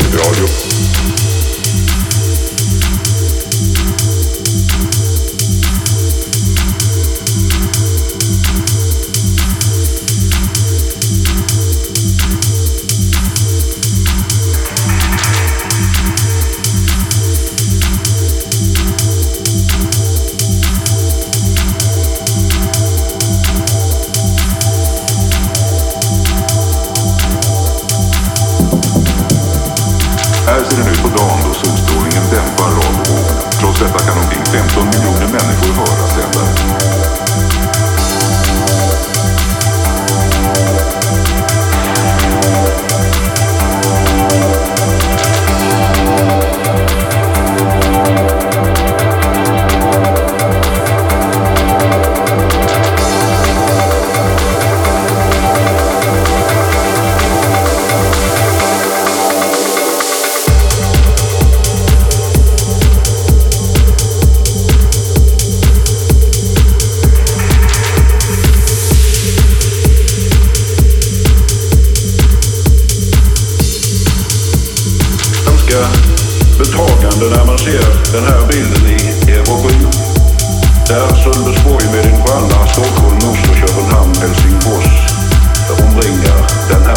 Studentradio. Här ser det ut på dagen då solstrålningen dämpar radiovågorna. Trots detta kan omkring 15 miljoner människor höra sändaren. Betagande när man ser den här bilden i er broschyr. Där Sölvesborg med en stjärna, Stockholm, Oslo, Köpenhamn, Helsingfors omringar den